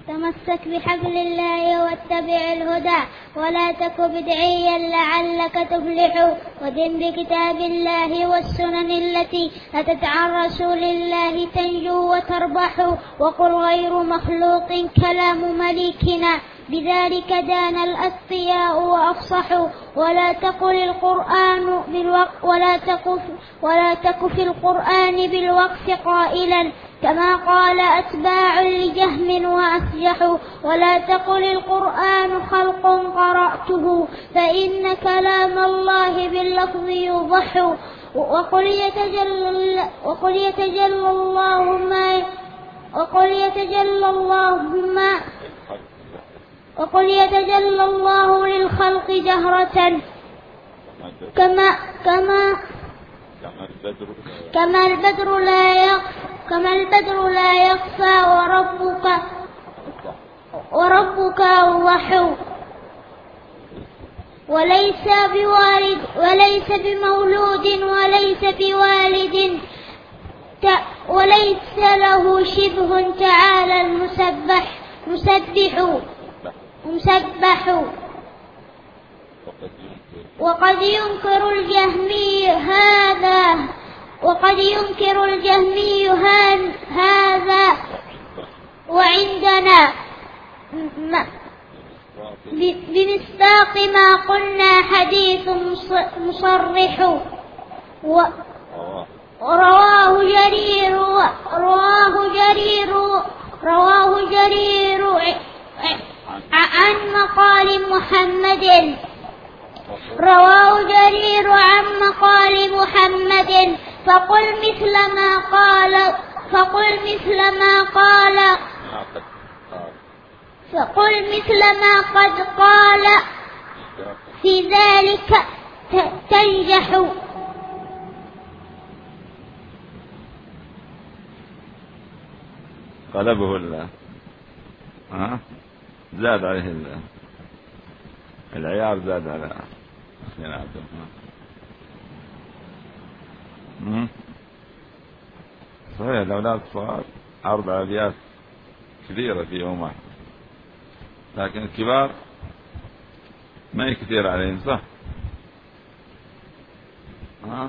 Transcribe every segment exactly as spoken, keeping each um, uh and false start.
تمسك بحبل الله واتبع الهدى ولا تك بدعيا لعلك تفلح ودن بكتاب الله والسنن التي أتت عن رسول الله تنجو وتربح وقل غير مخلوق كلام مليكنا بذلك دان الأتقياء وأفصحوا ولا تقل القرآن بالوقف ولا تقف ولا تك في القرآن بالوقف قائلا كما قال أتباع لجهم وأسجحوا ولا تقل القرآن خلق قرأته فإن كلام الله باللفظ يوضح وقل يتجلى وقل يتجلى الله ما وقل يتجلى الله ما وقل يتجلى الله للخلق جهرة كما كما كما البدر لا يخفى كما البدر لا يخفى وربك وربك أوضح وليس بوالد وليس بمولود وليس بوالد وليس له شبه تعالى المسبح مسبح مسبح وقد ينكر الجهمي هذا وقد ينكر الجهمي هذا وعندنا بمصداق ما قلنا حديث مصرح رواه جرير رواه جرير رواه جرير عن مقال محمد رواه جرير عن مقال محمد فقل مثل ما قال فقل مثل ما قال فقل مثل ما قد قال في ذلك تنجح قلبه الله ها زاد عليه الله العيار زاد على أخينا عبد الرحمن صحيح الأولاد صغار أربع أبيات كثيرة في يوم واحد لكن الكبار ما هي كثير عليهم صح ها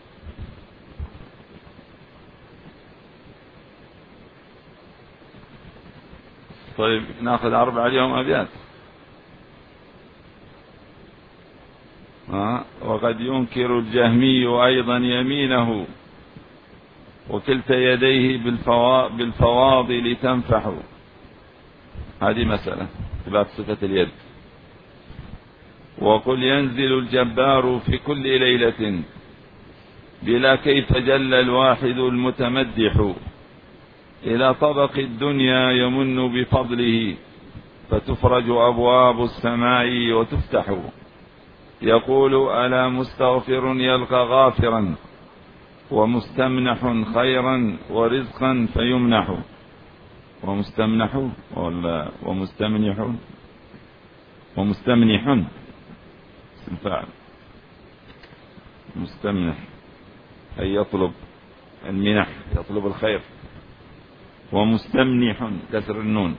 طيب ناخذ أربعة اليوم أبيات ها وقد ينكر الجهمي أيضا يمينه وكلتا يديه بالفوا... بالفواضل تنفح هذه مسألة إثبات صفة اليد وقل ينزل الجبار في كل ليلة بلا كيف جل الواحد المتمدح إلى طبق الدنيا يمن بفضله فتفرج أبواب السماء وتفتح يقول ألا مستغفر يلقى غافرا ومستمنح خيرا ورزقا فيمنح ومستمنح ولا ومستمنح ومستمنح الفعل مستمنح أي يطلب المنح يطلب الخير ومستمنح كسر النون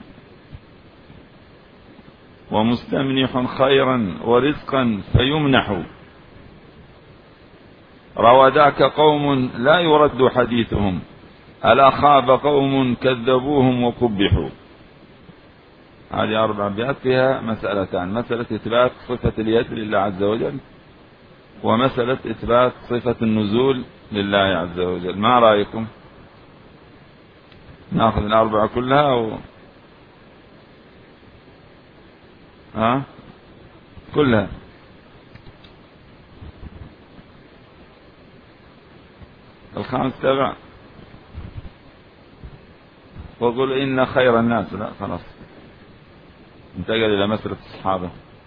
ومستمنح خيرا ورزقا فيمنح روى ذاك قوم لا يرد حديثهم ألا خاب قوم كذبوهم وقبحوا. هذه أربع أبيات فيها مسألتان مسألة إثبات صفة اليد لله عز وجل ومسألة إثبات صفة النزول لله عز وجل. ما رأيكم نأخذ الأربعة كلها و... ها كلها الخامس تبع وقل إن خير الناس لا خلاص انتقل إلى مسألة الصحابة.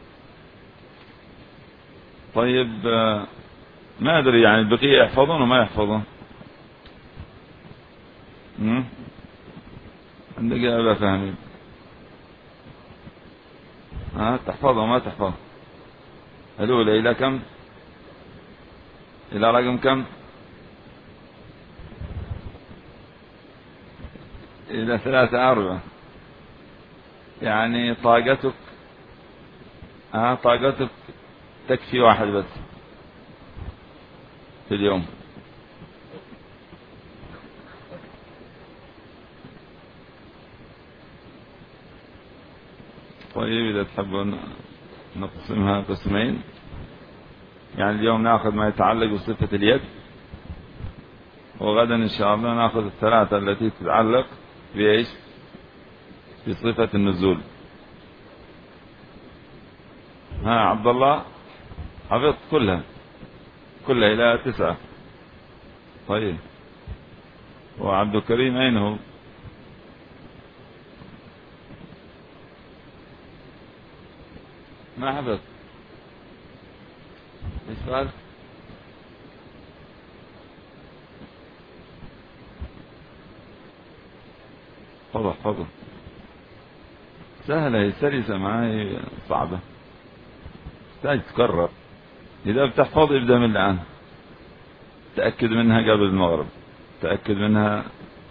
طيب ما أدري يعني البقية يحفظون وما يحفظون عندك يا أبا فهمي ها تحفظه وما تحفظ الأولى إلى كم إلى رقم كم إلى ثلاثة أربعة يعني طاقتك آه طاقتك تكفي واحد بس في اليوم. طيب إذا تحبون نقسمها قسمين، يعني اليوم نأخذ ما يتعلق بصفة اليد، وغدا إن شاء الله نأخذ الثلاثة التي تتعلق بإيش؟ بصفة النزول. ها عبد الله حفظت كلها كلها إلى تسعة. طيب وعبد الكريم أين هو؟ ما حفظ. ايش قال؟ فضح فضح سهلة، هي سلسة، معي صعبة، تحتاج تكرر. إذا بتحفظ ابدأ من الآن، تأكد منها قبل المغرب، تأكد منها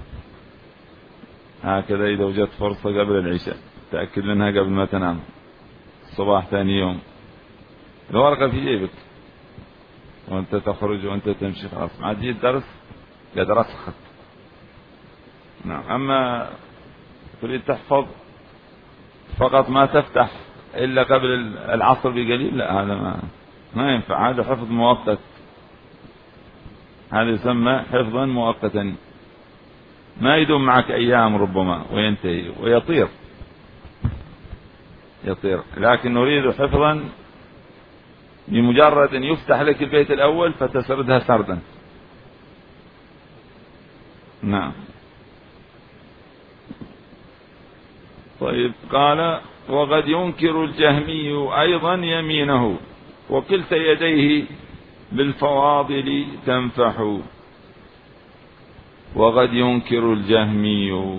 هكذا. إذا وجدت فرصة قبل العشاء تأكد منها قبل ما تنام، الصباح ثاني يوم الورقة في جيبك وأنت تخرج وأنت تمشي، خلاص ما تجي الدرس قد رسخت. نعم. أما تريد تحفظ فقط ما تفتح إلا قبل العصر بقليل، لا هذا ما ما ينفع، هذا حفظ مؤقت، هذا يسمى حفظا مؤقتا ما يدوم معك أيام ربما وينتهي ويطير يطير لكن نريد حفظا بمجرد أن يفتح لك البيت الأول فتسردها سردا. نعم. طيب قال وقد ينكر الجهمي أيضا يمينه وكلتا يديه بالفواضل تنفح. وقد ينكر الجهمي،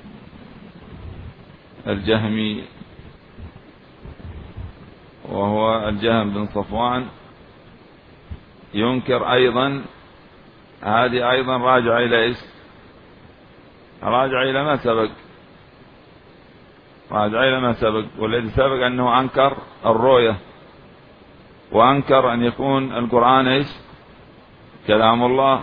الجهمي وهو الجهم بن صفوان، ينكر أيضا، هذه أيضا راجع إلى إيش؟ راجع إلى ما سبق، راجع إلى ما سبق. والذي سبق أنه أنكر الرؤية، وأنكر أن يكون القرآن إيش؟ كلام الله،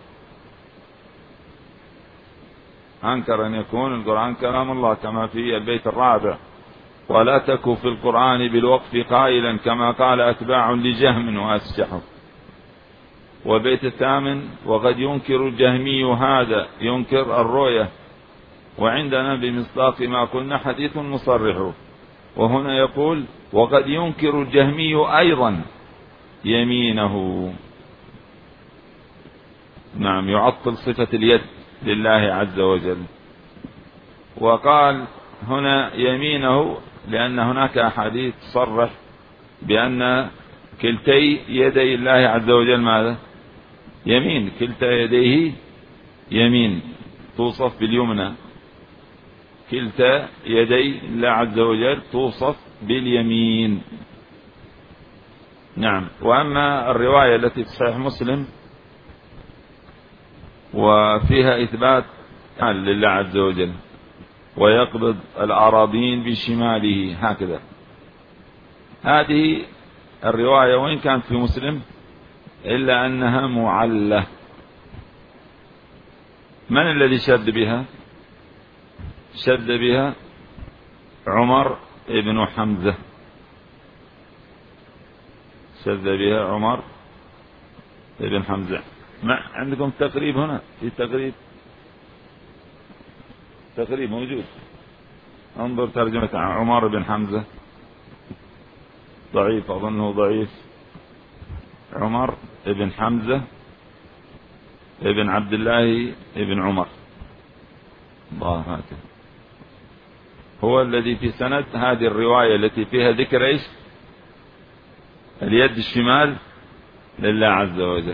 أنكر أن يكون القرآن كلام الله كما في البيت الرابع ولا تك في القرآن بالوقف قائلا كما قال أتباع لجهم وأسجحه. والبيت الثامن وقد ينكر الجهمي هذا، ينكر الرؤية، وعندنا بمصداق ما قلنا حديث مصرح. وهنا يقول وقد ينكر الجهمي أيضا يمينه. نعم، يعطل صفة اليد لله عز وجل. وقال هنا يمينه لأن هناك أحاديث تصرح بأن كلتي يدي الله عز وجل ماذا؟ يمين، كلتا يديه يمين، توصف باليمنى، كلتا يدي الله عز وجل توصف باليمين. نعم. وأما الرواية التي في صحيح مسلم وفيها إثبات لله عز وجل ويقبض الأراضين بشماله هكذا، هذه الرواية وإن كانت في مسلم إلا أنها معلة. من الذي شد بها؟ شد بها عمر بن حمزة، شد بها عمر بن حمزة. ما عندكم تقريب هنا؟ في تقريب، تقريب موجود، انظر ترجمة عمر بن حمزة، ضعيف أظنه ضعيف. عمر بن حمزة ابن عبد الله ابن عمر ضاهاته، هو الذي في سند هذه الرواية التي فيها ذكر ايش؟ اليد الشمال لله عز وجل،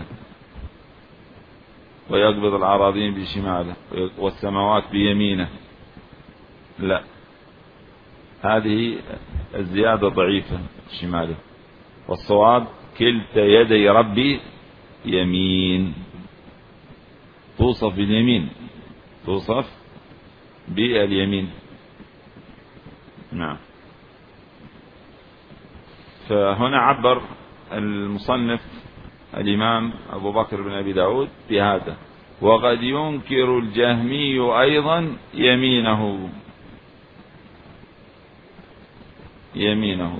ويقبض الأراضين بشماله والسماوات بيمينه. لا، هذه الزيادة ضعيفة شماله، والصواب كلتا يدي ربي يمين، توصف باليمين، توصف باليمين. نعم. فهنا عبر المصنف الإمام أبو بكر بن أبي داود بهذا: وقد ينكر الجهمي أيضا يمينه يمينه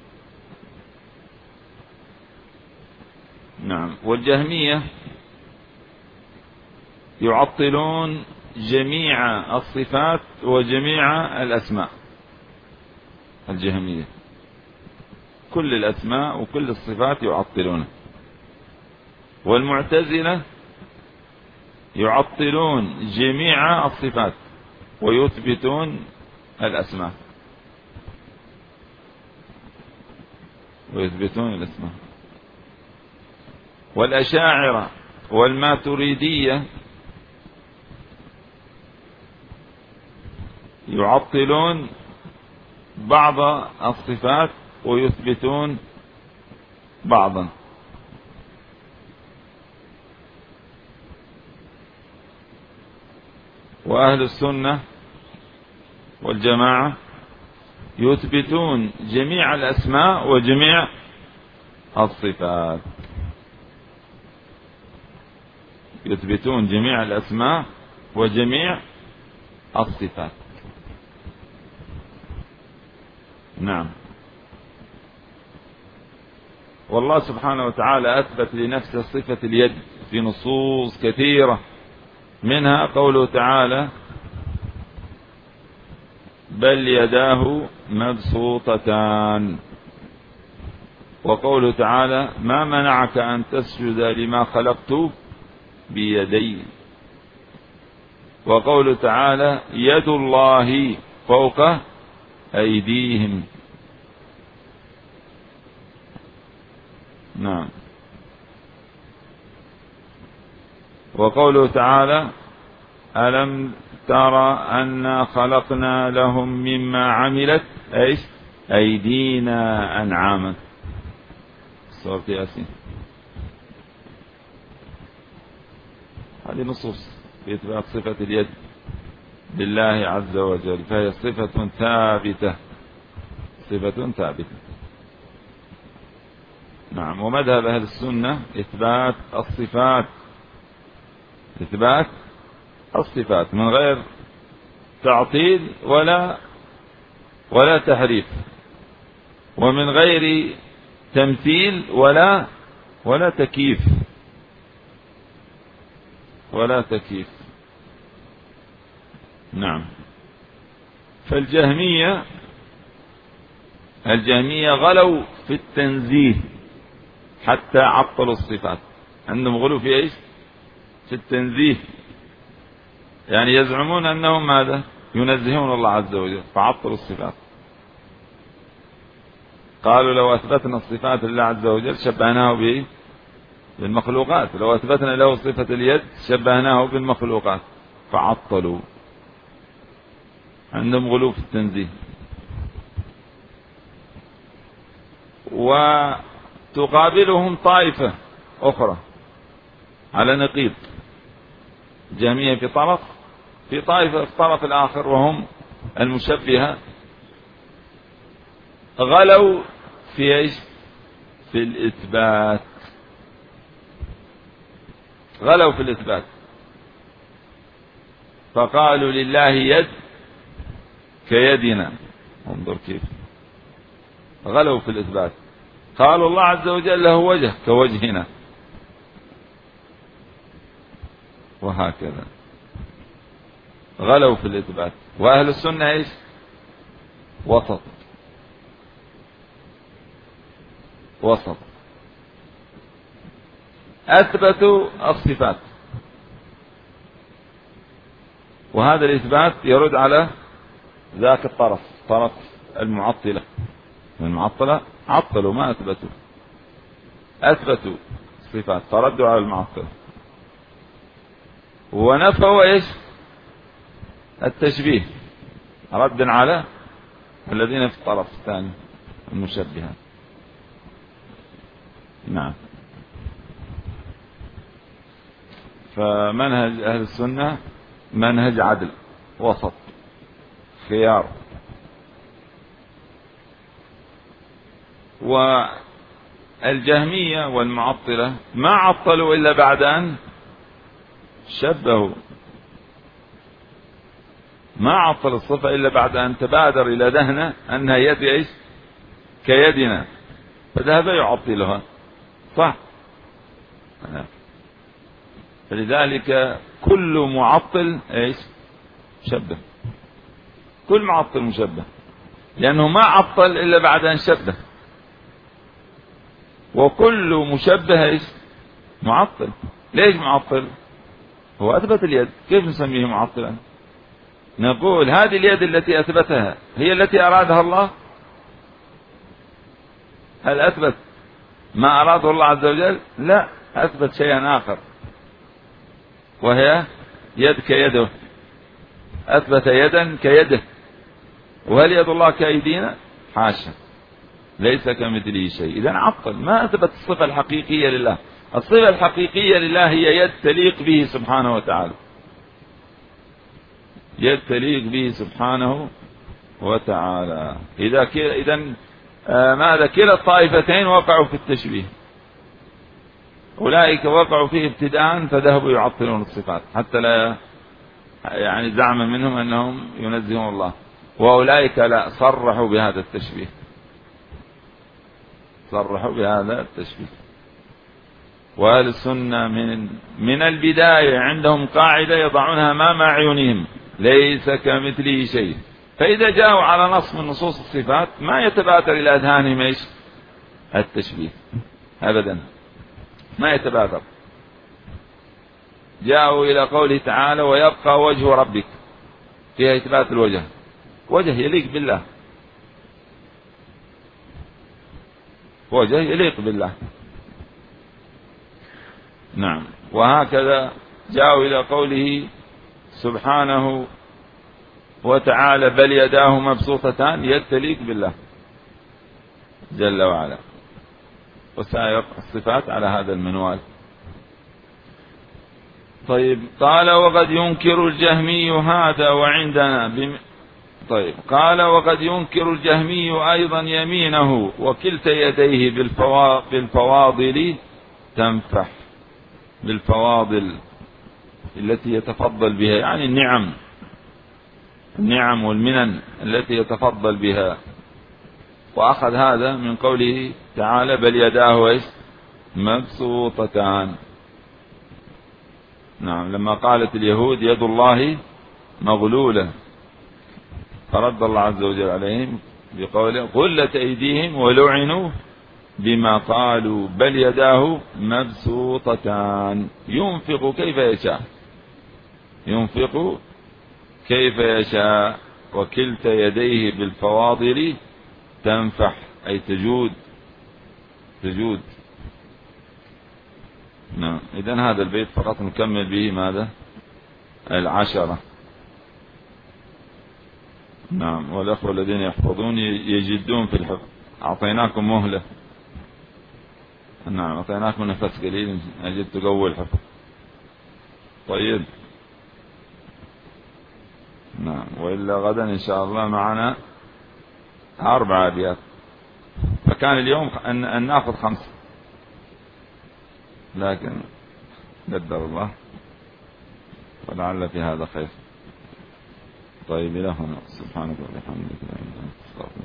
نعم. والجهمية يعطلون جميع الصفات وجميع الأسماء. الجهمية كل الأسماء وكل الصفات يعطلونه. والمعتزلة يعطلون جميع الصفات ويثبتون الأسماء ويثبتون الأسماء. والأشاعرة والماتريدية يعطلون بعض الصفات ويثبتون بعضا. وأهل السنة والجماعة يثبتون جميع الأسماء وجميع الصفات يثبتون جميع الأسماء وجميع الصفات. نعم. والله سبحانه وتعالى أثبت لنفسه صفة اليد في نصوص كثيرة، منها قوله تعالى: بل يداه مبسوطتان. وقوله تعالى: ما منعك أن تسجد لما خلقت بيدي. وقوله تعالى: يد الله فوق أيديهم. نعم. وقوله تعالى: ألم ترى أنا خلقنا لهم مما عملت إيش أيدينا أنعاما. سورة ياسين. هذه نصوص في إثبات صفة اليد لله عز وجل، فهي صفة ثابتة صفة ثابتة. نعم. ومذهب أهل السنة إثبات الصفات إثبات الصفات من غير تعطيل ولا ولا تحريف، ومن غير تمثيل ولا ولا تكييف ولا تكييف. نعم. فالجهمية الجهمية غلوا في التنزيه حتى عطلوا الصفات. عندهم غلو في ايش؟ في التنزيه، يعني يزعمون أنهم ماذا؟ ينزهون الله عز وجل، فعطلوا الصفات. قالوا لو أثبتنا الصفات لله عز وجل شبهناه به بالمخلوقات، لو أثبتنا له صفة اليد شبهناه بالمخلوقات، فعطلوا. عندهم غلو في التنزيه. وتقابلهم طائفة أخرى على نقيض، جهمية في طرف، في طائفة في الطرف الآخر وهم المشبهة، غلوا في ايش؟ في الإثبات. غلوا في الإثبات فقالوا لله يد كيدنا. انظر كيف غلوا في الإثبات. قالوا الله عز وجل له وجه كوجهنا، وهكذا غلوا في الإثبات. وأهل السنة ايش؟ وسط وسط أثبتوا الصفات، وهذا الإثبات يرد على ذاك الطرف، طرف المعطلة. المعطلة عطلوا ما أثبتوا، أثبتوا الصفات فردوا على المعطلة، ونفوا ايش؟ التشبيه ردا على الذين في الطرف الثاني المشبهات. نعم. فمنهج أهل السنة منهج عدل وسط خيار، والجهمية والمعطلة ما عطلوا إلا بعد أن شبهوا، ما عطل الصفة إلا بعد أن تبادر إلى ذهنه أنها يد إيش كيدنا، فذهب يعطلها. صح. فلذلك كل معطل إيش شبه، كل معطل مشبه، لأنه ما عطل إلا بعد أن شبه، وكل مشبه إيش معطل. ليش معطل؟ هو أثبت اليد، كيف نسميه معطلا؟ نقول هذه اليد التي أثبتها هي التي أرادها الله؟ هل أثبت ما أراده الله عز وجل؟ لا، أثبت شيئا آخر، وهي يد كيده، أثبت يدا كيده. وهل يد الله كأيدينا؟ حاشا، ليس كمثله شيء. إذن عطل، ما أثبت الصفة الحقيقية لله. الصفة الحقيقية لله هي يد تليق به سبحانه وتعالى، يد تليق به سبحانه وتعالى. إذا كلا إذن آه ماذا؟ كلا الطائفتين وقعوا في التشبيه. أولئك وقعوا فيه ابتداء فذهبوا يعطلون الصفات حتى لا يعني زعم منهم أنهم ينزهون الله، وأولئك لا، صرحوا بهذا التشبيه، صرحوا بهذا التشبيه. وأهل السنة من من البداية عندهم قاعدة يضعونها أمام أعينهم: ليس كمثله شيء. فإذا جاءوا على نص من نصوص الصفات ما يتبادر إلى أذهانهم ايش التشبيه أبدا، ما يتبادر. جاءوا إلى قوله تعالى: ويبقى وجه ربك، فيها إثبات الوجه، وجه يليق بالله، وجه يليق بالله. نعم. وهكذا جاءوا إلى قوله سبحانه وتعالى: بل يداه مبسوطتان، يد تليق بالله جل وعلا. وسائر الصفات على هذا المنوال. طيب، قال: وقد ينكر الجهمي هذا وعندنا بم... طيب، قال: وقد ينكر الجهمي أيضا يمينه وكلتا يديه بالفوا... بالفواضل تنفح، بالفواضل التي يتفضل بها، يعني النعم، النعم والمنن التي يتفضل بها. وأخذ هذا من قوله تعالى: بل يداه ايش مبسوطتان. نعم، لما قالت اليهود يد الله مغلولة، فرد الله عز وجل عليهم بقوله: قلت أيديهم ولعنوا بما قالوا بل يداه مبسوطتان ينفق كيف يشاء، ينفق كيف يشاء، وكلتا يديه بالفواضل تنفح، أي تجود، تجود. نعم. إذن هذا البيت فقط نكمل به ماذا؟ العشرة. نعم. والأخوة الذين يحفظون يجدون في الحفظ، أعطيناكم مهلة. نعم، أعطيناكم نفس قليل أجد تقوي الحفظ. طيب. نعم. وإلا غدا إن شاء الله معنا أربع أبيات، فكان اليوم أن, أن نأخذ خمسة، لكن قدر الله ولعل في هذا خير. طيب، إلى هنا. سبحانك وبحمدك.